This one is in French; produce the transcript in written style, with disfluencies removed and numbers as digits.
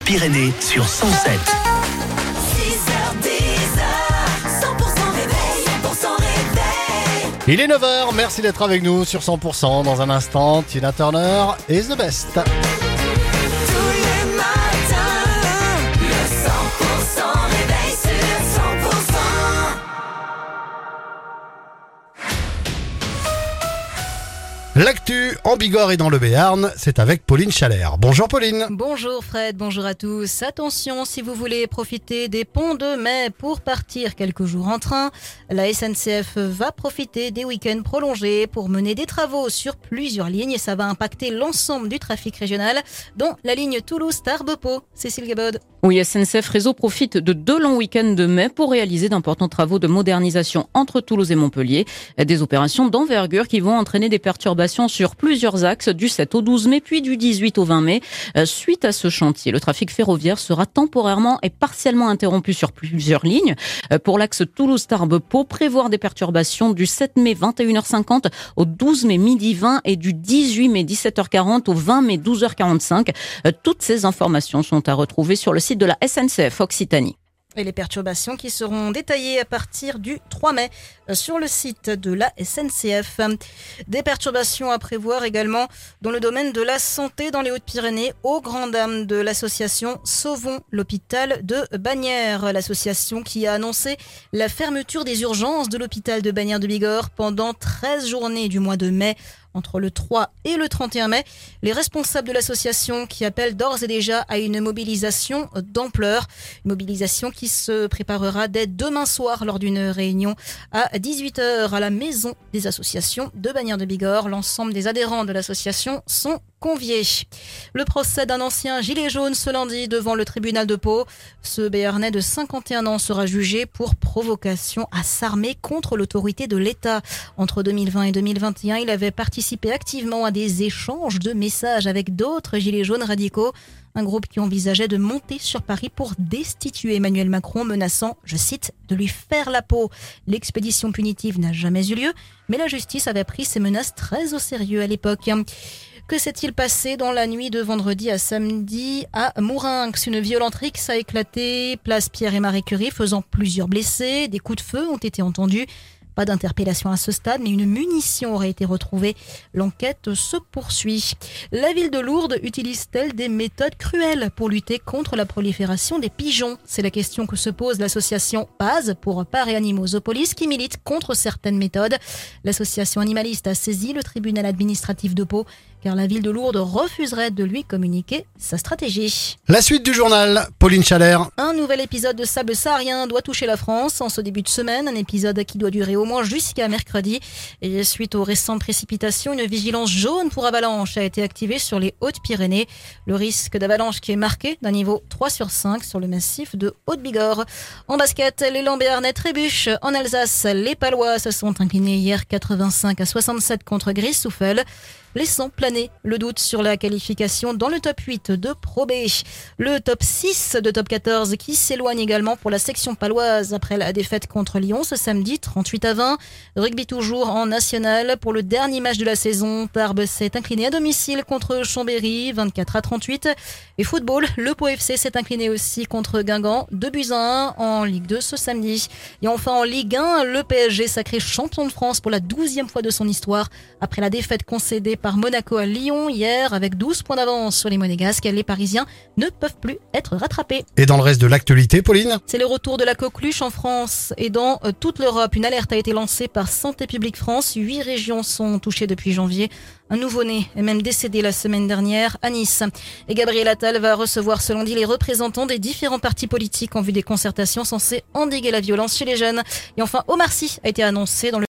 Hautes-Pyrénées sur 107. 100% réveil, 100% réveil. Il est 9h, merci d'être avec nous sur 100%. Dans un instant, Tina Turner is the best. Tous les matins, le 100% réveil sur 100%. L'actu en Bigorre et dans le Béarn, c'est avec Pauline Chalère. Bonjour Pauline. Bonjour Fred, bonjour à tous. Attention, si vous voulez profiter des ponts de mai pour partir quelques jours en train, la SNCF va profiter des week-ends prolongés pour mener des travaux sur plusieurs lignes et ça va impacter l'ensemble du trafic régional, dont la ligne Toulouse-Tarbes-Pau. Cécile Gabod. Oui, SNCF Réseau profite de 2 longs week-ends de mai pour réaliser d'importants travaux de modernisation entre Toulouse et Montpellier. Des opérations d'envergure qui vont entraîner des perturbations sur plusieurs axes du 7 au 12 mai puis du 18 au 20 mai. Suite à ce chantier, le trafic ferroviaire sera temporairement et partiellement interrompu sur plusieurs lignes. Pour l'axe Toulouse-Tarbes-Pau, prévoir des perturbations du 7 mai 21h50 au 12 mai midi 20 et du 18 mai 17h40 au 20 mai 12h45. Toutes ces informations sont à retrouver sur le site de la SNCF Occitanie. Et les perturbations qui seront détaillées à partir du 3 mai sur le site de la SNCF. Des perturbations à prévoir également dans le domaine de la santé dans les Hautes-Pyrénées, aux grandes dames de l'association Sauvons l'hôpital de Bagnères. L'association qui a annoncé la fermeture des urgences de l'hôpital de Bagnères de Bigorre pendant 13 journées du mois de mai. Entre le 3 et le 31 mai, les responsables de l'association qui appellent d'ores et déjà à une mobilisation d'ampleur. Une mobilisation qui se préparera dès demain soir lors d'une réunion à 18h à la maison des associations de Bagnères de Bigorre. L'ensemble des adhérents de l'association sont conviés. Le procès d'un ancien gilet jaune ce lundi devant le tribunal de Pau. Ce Béarnais de 51 ans sera jugé pour provocation à s'armer contre l'autorité de l'État. Entre 2020 et 2021, il avait participé activement à des échanges de messages avec d'autres gilets jaunes radicaux. Un groupe qui envisageait de monter sur Paris pour destituer Emmanuel Macron, menaçant, je cite, de lui faire la peau. L'expédition punitive n'a jamais eu lieu, mais la justice avait pris ces menaces très au sérieux à l'époque. Que s'est-il passé dans la nuit de vendredi à samedi à Mourinx? Une violente rixe a éclaté, place Pierre et Marie Curie, faisant plusieurs blessés. Des coups de feu ont été entendus. Pas d'interpellation à ce stade, mais une munition aurait été retrouvée. L'enquête se poursuit. La ville de Lourdes utilise-t-elle des méthodes cruelles pour lutter contre la prolifération des pigeons? C'est la question que se pose l'association PAZ pour Parts et Animaux Zoopolis qui milite contre certaines méthodes. L'association animaliste a saisi le tribunal administratif de Pau car la ville de Lourdes refuserait de lui communiquer sa stratégie. La suite du journal, Pauline Chalère. Un nouvel épisode de sable saharien doit toucher la France en ce début de semaine. Un épisode qui doit durer au moins jusqu'à mercredi. Et suite aux récentes précipitations, une vigilance jaune pour avalanche a été activée sur les Hautes-Pyrénées. Le risque d'avalanche qui est marqué d'un niveau 3 sur 5 sur le massif de Haute-Bigorre. En basket, l'élan béarnais trébuche. En Alsace, les Palois se sont inclinés hier 85-67 contre Gris-Souffel, laissant planer le doute sur la qualification dans le top 8 de Pro B. Le top 6 de top 14 qui s'éloigne également pour la section paloise après la défaite contre Lyon ce samedi 38-20. Rugby toujours en national pour le dernier match de la saison. Tarbes s'est incliné à domicile contre Chambéry 24-38. Et football, le Pau FC s'est incliné aussi contre Guingamp 2-1 en Ligue 2 ce samedi. Et enfin en Ligue 1, le PSG sacré champion de France pour la 12e fois de son histoire après la défaite concédée par Monaco à Lyon hier avec 12 points d'avance sur les Monégasques. Les Parisiens ne peuvent plus être rattrapés. Et dans le reste de l'actualité, Pauline? C'est le retour de la coqueluche en France et dans toute l'Europe. Une alerte a été lancée par Santé publique France. 8 régions sont touchées depuis janvier. Un nouveau-né est même décédé la semaine dernière à Nice. Et Gabriel Attal va recevoir ce lundi les représentants des différents partis politiques en vue des concertations censées endiguer la violence chez les jeunes. Et enfin, Omar Sy a été annoncé dans le